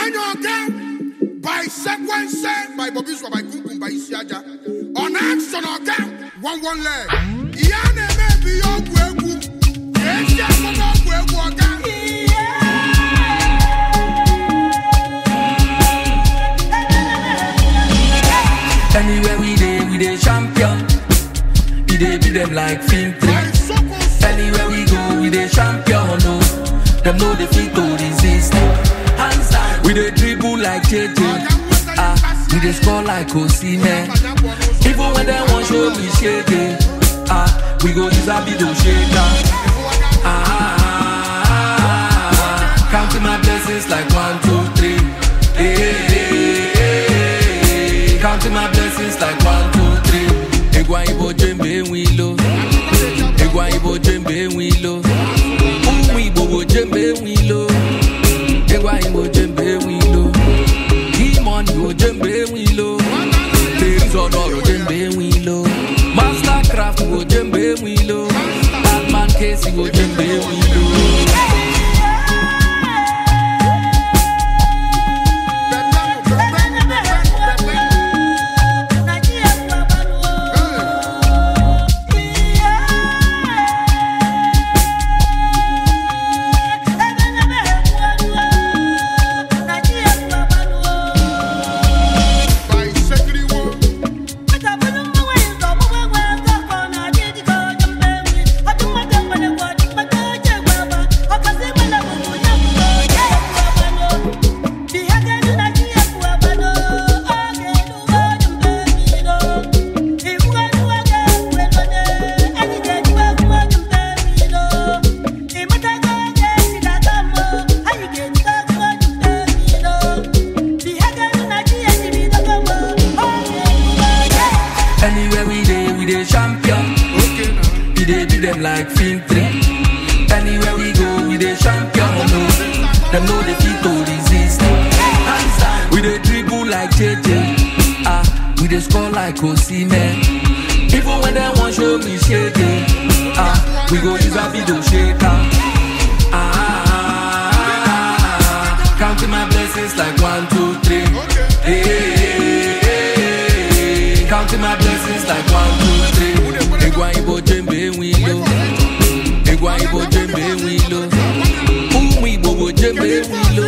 Nyanyoga by sequence by Bobiswa by Kukum by Isiaja. On action again, one leg. Yane maybe your wegu. Yes, anywhere we dey champion. We dey beat them like film 3. Anywhere we go, we dey champion. No, them no defeat to resist. We dey dribble like JJ. We dey score like Osimhen. Even when they want show me shake, we go use a video shaker. Counting my blessings like 1, 2, 3. Counting my blessings like 1, 2, 3. Egwa ibo jembe wilo. Egwa ibo jembe wilo. Ibo jembe wilo. Egwa ibo jembe wilo. Demon ibo jembe wilo. Things on oro jembe wilo. Mastercraft ibo jembe wilo. Batman case ibo jembe wilo. Anywhere we dey champion. We dey beat them like film 3. Anywhere we go, we dey champion. No, them no defeat to resist. We dey dribble like JJ. We dey score like Osimhen. Even when they want show me shake, we go use a video shaker. Counting my blessings like 1, 2, 3. Counting my blessings like 1, 2, 3. Egwa ibo jembe wilo. Egwa ibo jembe wilo. Ibo jembe wilo.